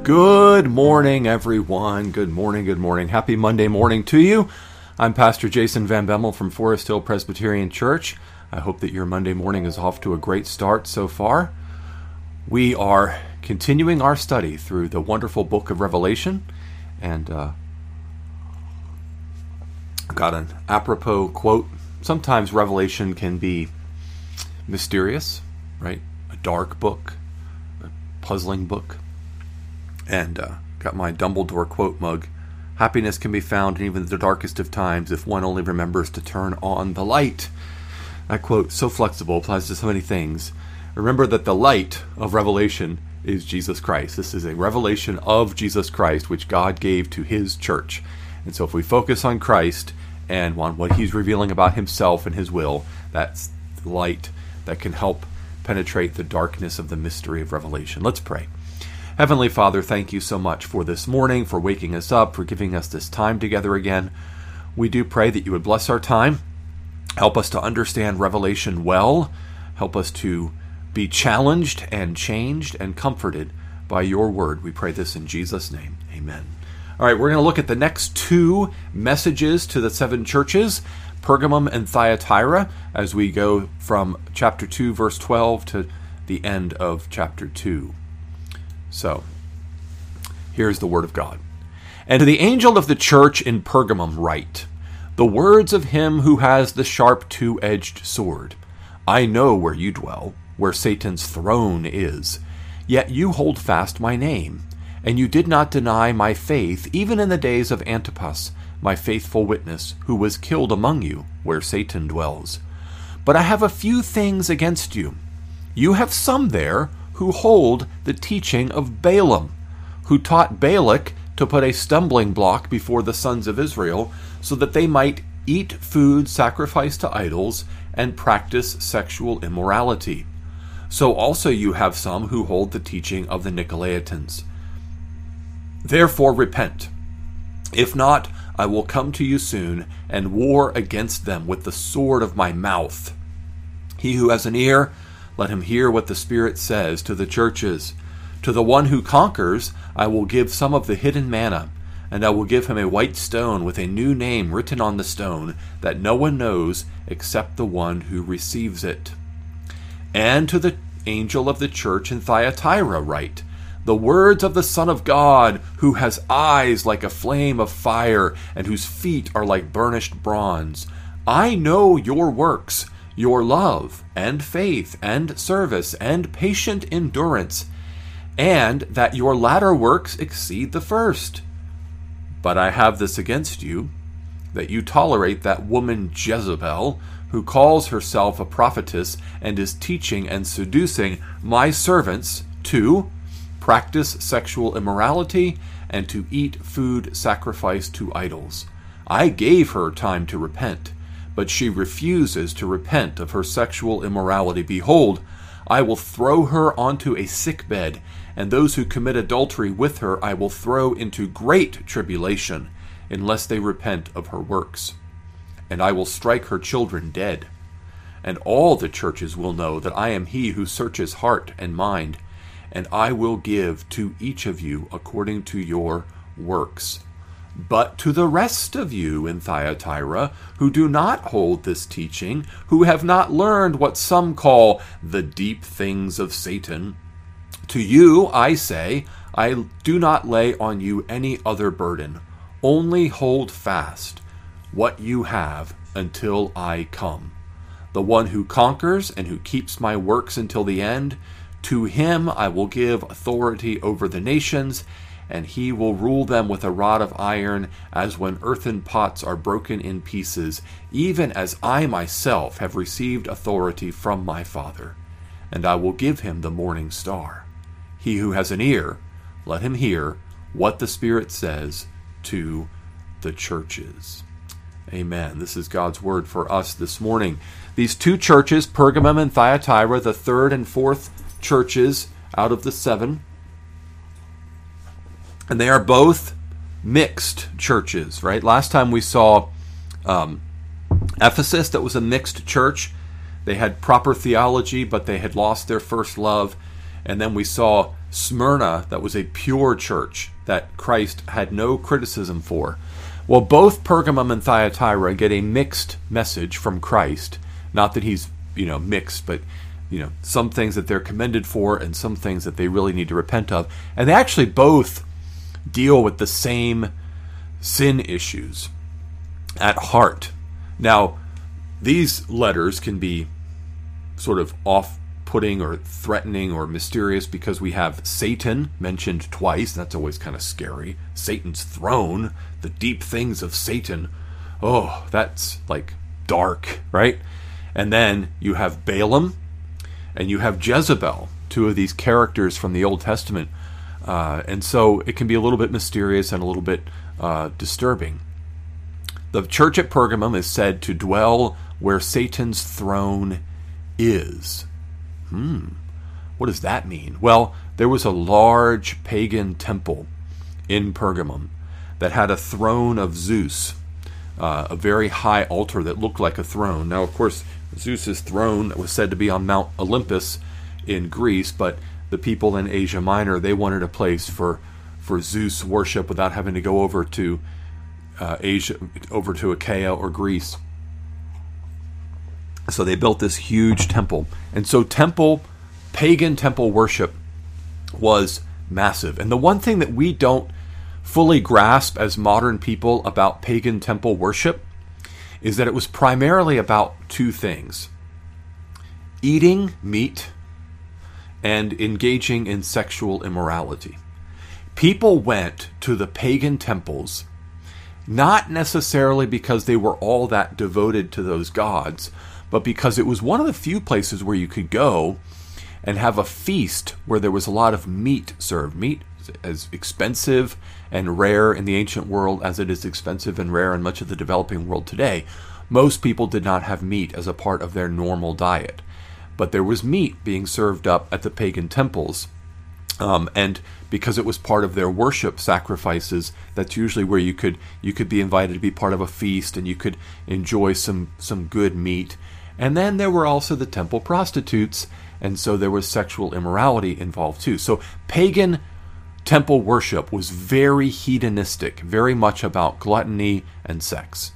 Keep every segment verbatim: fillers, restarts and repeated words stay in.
Good morning, everyone. Good morning, good morning. Happy Monday morning to you. I'm Pastor Jason Van Bemmel from Forest Hill Presbyterian Church. I hope that your Monday morning is off to a great start so far. We are continuing our study through the wonderful book of Revelation, and uh, I've got an apropos quote. Sometimes Revelation can be mysterious, right? A dark book, a puzzling book. And uh, got my Dumbledore quote mug. Happiness can be found in even the darkest of times if one only remembers to turn on the light. That quote, so flexible, applies to so many things. Remember that the light of Revelation is Jesus Christ. This is a revelation of Jesus Christ, which God gave to his church. And so if we focus on Christ and on what he's revealing about himself and his will, that's the light that can help penetrate the darkness of the mystery of Revelation. Let's pray. Heavenly Father, thank you so much for this morning, for waking us up, for giving us this time together again. We do pray that you would bless our time, help us to understand Revelation well, help us to be challenged and changed and comforted by your word. We pray this in Jesus' name. Amen. All right, we're going to look at the next two messages to the seven churches, Pergamum and Thyatira, as we go from chapter two, verse twelve to the end of chapter two. So, here's the word of God. And to the angel of the church in Pergamum write, the words of him who has the sharp two-edged sword. I know where you dwell, where Satan's throne is. Yet you hold fast my name, and you did not deny my faith, even in the days of Antipas, my faithful witness, who was killed among you, where Satan dwells. But I have a few things against you. You have some there who hold the teaching of Balaam, who taught Balak to put a stumbling block before the sons of Israel, so that they might eat food sacrificed to idols and practice sexual immorality. So also you have some who hold the teaching of the Nicolaitans. Therefore repent. If not, I will come to you soon and war against them with the sword of my mouth. He who has an ear, let him hear what the Spirit says to the churches. To the one who conquers, I will give some of the hidden manna, and I will give him a white stone with a new name written on the stone that no one knows except the one who receives it. And to the angel of the church in Thyatira write, the words of the Son of God, who has eyes like a flame of fire, and whose feet are like burnished bronze. I know your works, your love and faith and service and patient endurance, and that your latter works exceed the first. But I have this against you, that you tolerate that woman Jezebel, who calls herself a prophetess and is teaching and seducing my servants to practice sexual immorality and to eat food sacrificed to idols. I gave her time to repent, but she refuses to repent of her sexual immorality. Behold, I will throw her onto a sickbed, and those who commit adultery with her I will throw into great tribulation, unless they repent of her works. And I will strike her children dead. And all the churches will know that I am he who searches heart and mind, and I will give to each of you according to your works. But to the rest of you in Thyatira, who do not hold this teaching, who have not learned what some call the deep things of Satan, to you I say, I do not lay on you any other burden. Only hold fast what you have until I come. The one who conquers and who keeps my works until the end, to him I will give authority over the nations, and he will rule them with a rod of iron, as when earthen pots are broken in pieces, even as I myself have received authority from my Father. And I will give him the morning star. He who has an ear, let him hear what the Spirit says to the churches. Amen. This is God's word for us this morning. These two churches, Pergamum and Thyatira, the third and fourth churches out of the seven, and they are both mixed churches, right? Last time we saw um, Ephesus, that was a mixed church. They had proper theology, but they had lost their first love. And then we saw Smyrna, that was a pure church that Christ had no criticism for. Well, both Pergamum and Thyatira get a mixed message from Christ. Not that he's, you know, mixed, but, you know, some things that they're commended for and some things that they really need to repent of. And they actually both deal with the same sin issues at heart. Now, these letters can be sort of off-putting or threatening or mysterious because we have Satan mentioned twice. That's always kind of scary. Satan's throne, the deep things of Satan. Oh, that's like dark, right? And then you have Balaam and you have Jezebel, two of these characters from the Old Testament. Uh, and so it can be a little bit mysterious and a little bit uh, disturbing. The church at Pergamum is said to dwell where Satan's throne is. Hmm. What does that mean? Well, there was a large pagan temple in Pergamum that had a throne of Zeus, uh, a very high altar that looked like a throne. Now, of course, Zeus's throne was said to be on Mount Olympus in Greece, but the people in Asia Minor, they wanted a place for, for Zeus worship without having to go over to uh, Asia, over to Achaia or Greece. So they built this huge temple. And so temple, pagan temple worship was massive. And the one thing that we don't fully grasp as modern people about pagan temple worship is that it was primarily about two things: eating meat and engaging in sexual immorality. People went to the pagan temples not necessarily because they were all that devoted to those gods, but because it was one of the few places where you could go and have a feast where there was a lot of meat served. Meat as expensive and rare in the ancient world as it is expensive and rare in much of the developing world today. Most people did not have meat as a part of their normal diet. But there was meat being served up at the pagan temples. Um, and because it was part of their worship sacrifices, that's usually where you could you could be invited to be part of a feast and you could enjoy some, some good meat. And then there were also the temple prostitutes, and so there was sexual immorality involved too. So pagan temple worship was very hedonistic, very much about gluttony and sex.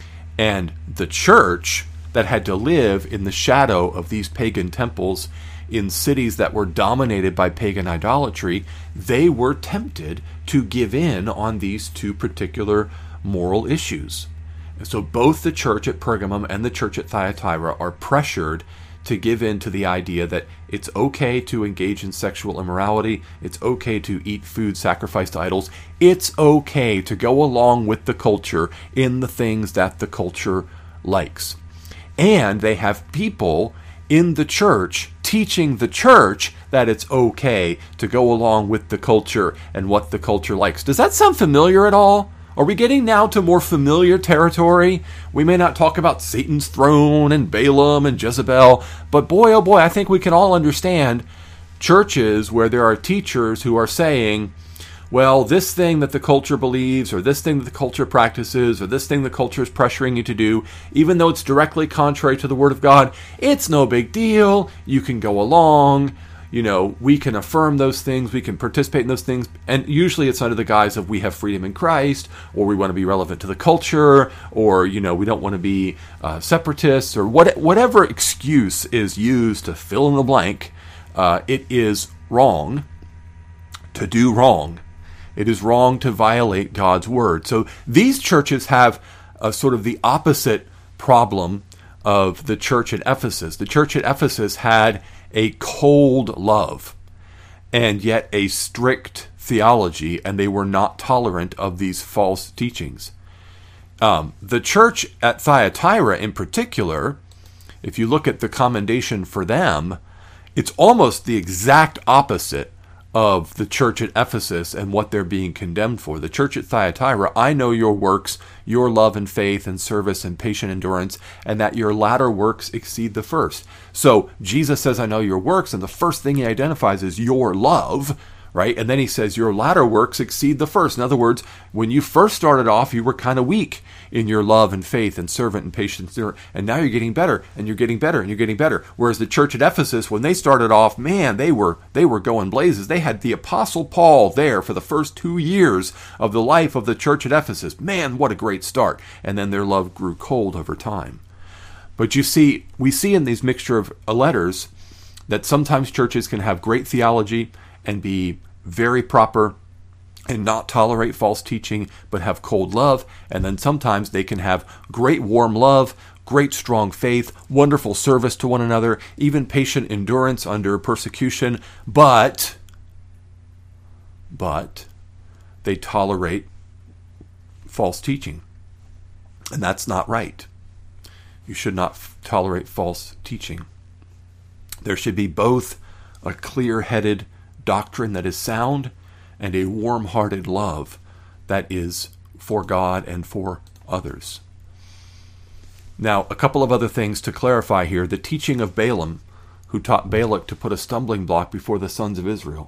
And the church that had to live in the shadow of these pagan temples in cities that were dominated by pagan idolatry, they were tempted to give in on these two particular moral issues. And so both the church at Pergamum and the church at Thyatira are pressured to give in to the idea that it's okay to engage in sexual immorality, it's okay to eat food sacrificed to idols, it's okay to go along with the culture in the things that the culture likes. And they have people in the church teaching the church that it's okay to go along with the culture and what the culture likes. Does that sound familiar at all? Are we getting now to more familiar territory? We may not talk about Satan's throne and Balaam and Jezebel, but boy, oh boy, I think we can all understand churches where there are teachers who are saying, well, this thing that the culture believes, or this thing that the culture practices, or this thing the culture is pressuring you to do, even though it's directly contrary to the Word of God, it's no big deal. You can go along. You know, we can affirm those things, we can participate in those things, and usually it's under the guise of we have freedom in Christ, or we want to be relevant to the culture, or, you know, we don't want to be uh, separatists, or what, whatever excuse is used to fill in the blank. Uh, it is wrong to do wrong. It is wrong to violate God's word. So these churches have a sort of the opposite problem of the church at Ephesus. The church at Ephesus had a cold love and yet a strict theology, and they were not tolerant of these false teachings. Um, the church at Thyatira in particular, if you look at the commendation for them, it's almost the exact opposite of the church at Ephesus and what they're being condemned for. The church at Thyatira, I know your works, your love and faith and service and patient endurance, and that your latter works exceed the first. So Jesus says, I know your works, and the first thing he identifies is your love, right? And then he says, your latter works exceed the first. In other words, when you first started off, you were kind of weak in your love and faith and servant and patience, and now you're getting better, and you're getting better, and you're getting better. Whereas the church at Ephesus, when they started off, man, they were they were going blazes. They had the Apostle Paul there for the first two years of the life of the church at Ephesus. Man, what a great start. And then their love grew cold over time. But you see, we see in these mixture of letters that sometimes churches can have great theology and be very proper and not tolerate false teaching, but have cold love. And then sometimes they can have great warm love, great strong faith, wonderful service to one another, even patient endurance under persecution, but, but they tolerate false teaching. And that's not right. You should not f- tolerate false teaching. There should be both a clear-headed doctrine that is sound and a warm-hearted love that is for God and for others. Now, a couple of other things to clarify here. The teaching of Balaam, who taught Balak to put a stumbling block before the sons of Israel.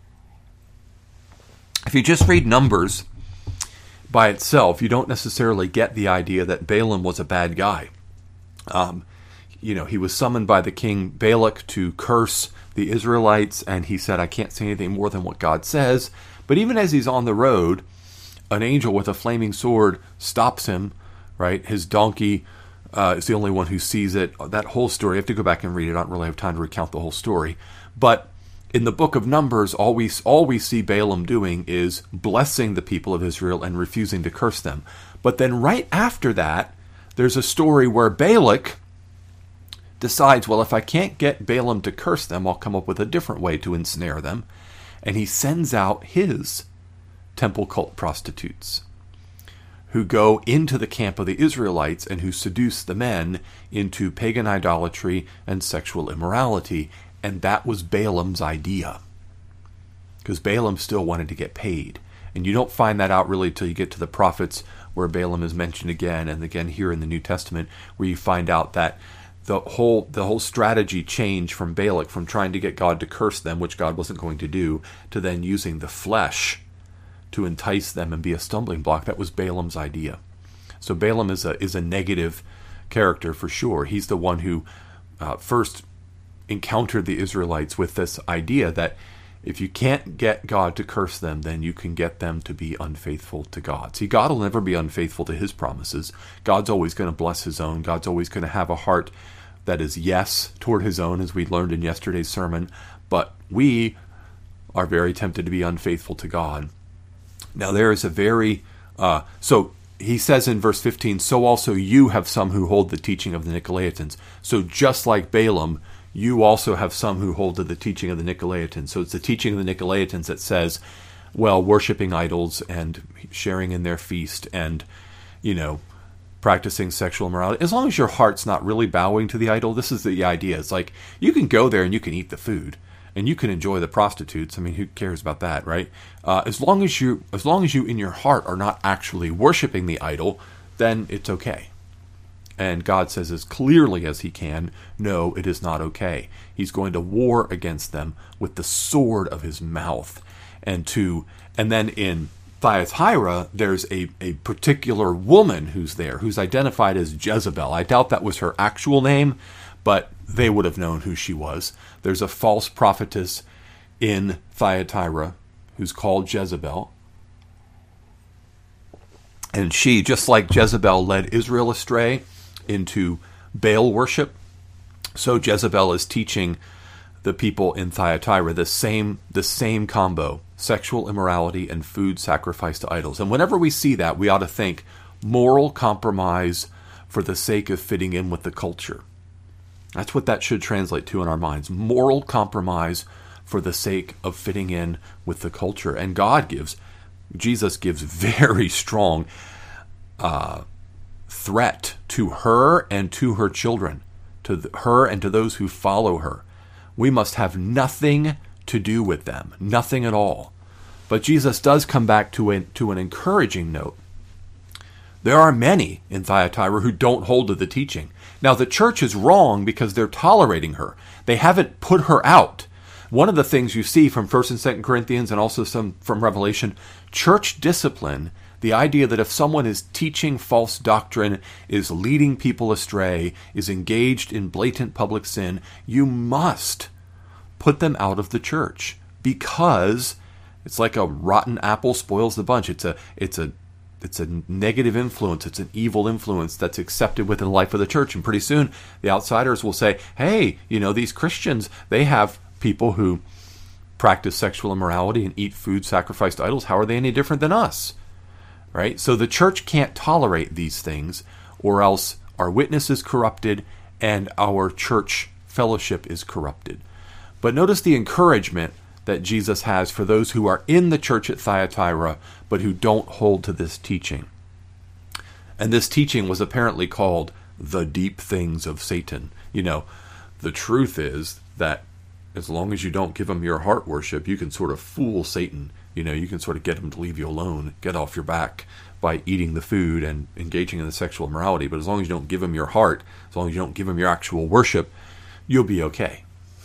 If you just read Numbers by itself, you don't necessarily get the idea that Balaam was a bad guy. Um, you know, he was summoned by the king Balak to curse the Israelites, and he said, I can't say anything more than what God says. But even as he's on the road, an angel with a flaming sword stops him, right? His donkey uh, is the only one who sees it. That whole story, I have to go back and read it. I don't really have time to recount the whole story. But in the book of Numbers, all we, all we see Balaam doing is blessing the people of Israel and refusing to curse them. But then right after that, there's a story where Balak decides, well, if I can't get Balaam to curse them, I'll come up with a different way to ensnare them. And he sends out his temple cult prostitutes who go into the camp of the Israelites and who seduce the men into pagan idolatry and sexual immorality. And that was Balaam's idea, because Balaam still wanted to get paid. And you don't find that out really until you get to the prophets, where Balaam is mentioned again and again here in the New Testament, where you find out that the whole the whole strategy changed from Balak, from trying to get God to curse them, which God wasn't going to do, to then using the flesh to entice them and be a stumbling block. That was Balaam's idea. So Balaam is a is a negative character for sure. He's the one who uh, first encountered the Israelites with this idea that if you can't get God to curse them, then you can get them to be unfaithful to God. See, God will never be unfaithful to his promises. God's always going to bless his own. God's always going to have a heart that is yes toward his own, as we learned in yesterday's sermon. But we are very tempted to be unfaithful to God. Now, there is a very... Uh, so he says in verse fifteen, so also you have some who hold the teaching of the Nicolaitans. So just like Balaam, you also have some who hold to the teaching of the Nicolaitans. So it's the teaching of the Nicolaitans that says, well, worshiping idols and sharing in their feast and, you know, practicing sexual immorality. As long as your heart's not really bowing to the idol, this is the idea. It's like, you can go there and you can eat the food and you can enjoy the prostitutes. I mean, who cares about that, right? Uh, as long as you, as long as you in your heart are not actually worshiping the idol, then it's okay. And God says as clearly as he can, no, it is not okay. He's going to war against them with the sword of his mouth. And to and then in Thyatira, there's a, a particular woman who's there, who's identified as Jezebel. I doubt that was her actual name, but they would have known who she was. There's a false prophetess in Thyatira who's called Jezebel. And she, just like Jezebel led Israel astray into Baal worship, so Jezebel is teaching the people in Thyatira the same the same combo: sexual immorality and food sacrificed to idols. And whenever we see that, we ought to think moral compromise for the sake of fitting in with the culture. That's what that should translate to in our minds. Moral compromise for the sake of fitting in with the culture. And God gives, Jesus gives very strong uh threat to her and to her children, to the, her and to those who follow her. We must have nothing to do with them, nothing at all. But Jesus does come back to, a, to an encouraging note. There are many in Thyatira who don't hold to the teaching. Now, the church is wrong because they're tolerating her. They haven't put her out. One of the things you see from First and Second Corinthians and also some from Revelation, church discipline, the idea that if someone is teaching false doctrine, is leading people astray, is engaged in blatant public sin, you must put them out of the church, because it's like a rotten apple spoils the bunch. It's a it's a it's a negative influence. It's an evil influence that's accepted within the life of the church. And pretty soon the outsiders will say, hey, you know, these Christians, they have people who practice sexual immorality and eat food sacrificed to idols. How are they any different than us? Right? So the church can't tolerate these things, or else our witness is corrupted and our church fellowship is corrupted. But notice the encouragement that Jesus has for those who are in the church at Thyatira, but who don't hold to this teaching. And this teaching was apparently called the deep things of Satan. You know, the truth is that as long as you don't give him your heart worship, you can sort of fool Satan. You know, you can sort of get him to leave you alone, get off your back by eating the food and engaging in the sexual immorality. But as long as you don't give him your heart, as long as you don't give him your actual worship, you'll be okay.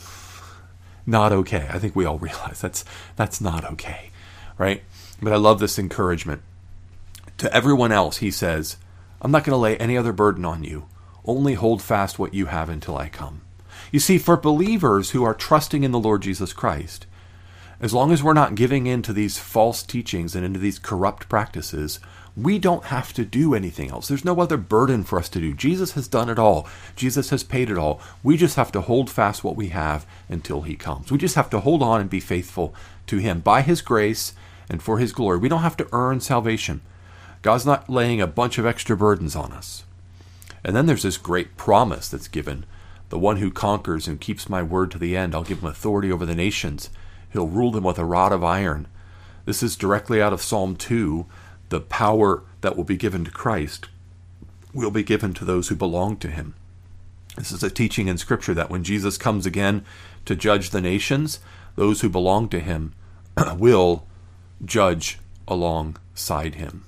Not okay. I think we all realize that's that's not okay, right? But I love this encouragement. To everyone else, he says, I'm not going to lay any other burden on you. Only hold fast what you have until I come. You see, for believers who are trusting in the Lord Jesus Christ, as long as we're not giving in to these false teachings and into these corrupt practices, we don't have to do anything else. There's no other burden for us to do. Jesus has done it all. Jesus has paid it all. We just have to hold fast what we have until he comes. We just have to hold on and be faithful to him by his grace and for his glory. We don't have to earn salvation. God's not laying a bunch of extra burdens on us. And then there's this great promise that's given. The one who conquers and keeps my word to the end, I'll give him authority over the nations. He'll rule them with a rod of iron. This is directly out of Psalm two. The power that will be given to Christ will be given to those who belong to him. This is a teaching in Scripture that when Jesus comes again to judge the nations, those who belong to him will judge alongside him.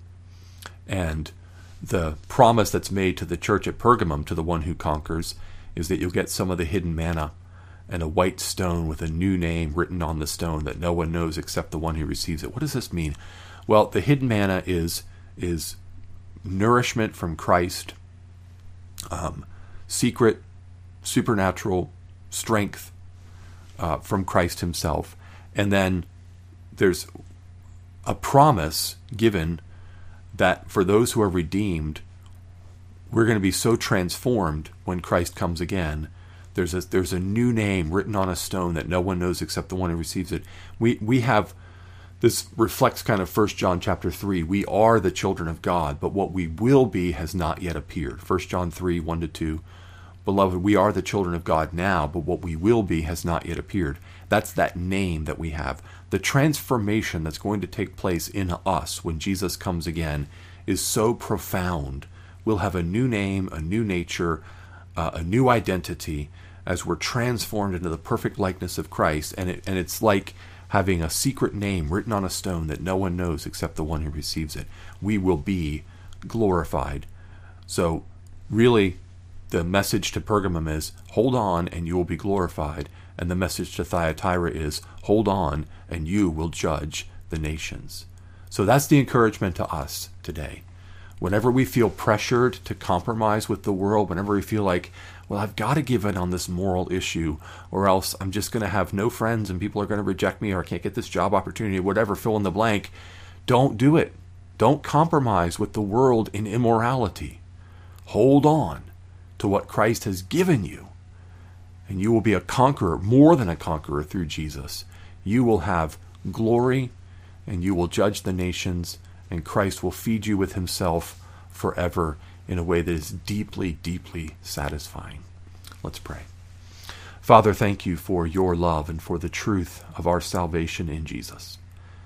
And the promise that's made to the church at Pergamum, to the one who conquers, is that you'll get some of the hidden manna and a white stone with a new name written on the stone that no one knows except the one who receives it. What does this mean? Well, the hidden manna is is nourishment from Christ, um, secret, supernatural strength uh, from Christ himself. And then there's a promise given that for those who are redeemed, we're going to be so transformed when Christ comes again. There's a, there's a new name written on a stone that no one knows except the one who receives it. We we have... This reflects kind of First John chapter three. We are the children of God, but what we will be has not yet appeared. First John three, one to two. Beloved, we are the children of God now, but what we will be has not yet appeared. That's that name that we have. The transformation that's going to take place in us when Jesus comes again is so profound. We'll have a new name, a new nature, uh, a new identity as we're transformed into the perfect likeness of Christ. And it, and it's like having a secret name written on a stone that no one knows except the one who receives it. We will be glorified. So really, the message to Pergamum is, hold on and you will be glorified. And the message to Thyatira is, hold on and you will judge the nations. So that's the encouragement to us today. Whenever we feel pressured to compromise with the world, whenever we feel like, well, I've got to give in on this moral issue, or else I'm just going to have no friends and people are going to reject me, or I can't get this job opportunity, whatever, fill in the blank. Don't do it. Don't compromise with the world in immorality. Hold on to what Christ has given you, and you will be a conqueror, more than a conqueror through Jesus. You will have glory, and you will judge the nations, and Christ will feed you with himself forever in a way that is deeply, deeply satisfying. Let's pray. Father, thank you for your love and for the truth of our salvation in Jesus.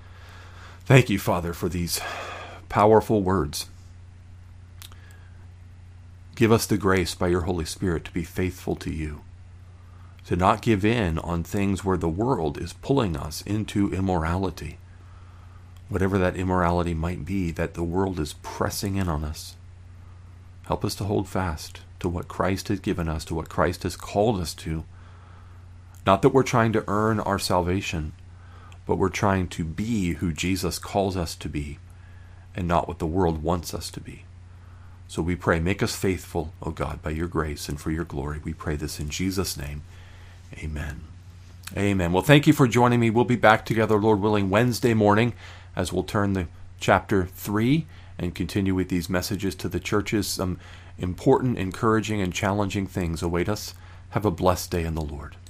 Thank you, Father, for these powerful words. Give us the grace by your Holy Spirit to be faithful to you, to not give in on things where the world is pulling us into immorality. Whatever that immorality might be, that the world is pressing in on us. Help us to hold fast to what Christ has given us, to what Christ has called us to. Not that we're trying to earn our salvation, but we're trying to be who Jesus calls us to be, and not what the world wants us to be. So we pray, make us faithful, O God, by your grace and for your glory. We pray this in Jesus' name. Amen. Amen. Well, thank you for joining me. We'll be back together, Lord willing, Wednesday morning as we'll turn to chapter three and continue with these messages to the churches. Some important, encouraging, and challenging things await us. Have a blessed day in the Lord.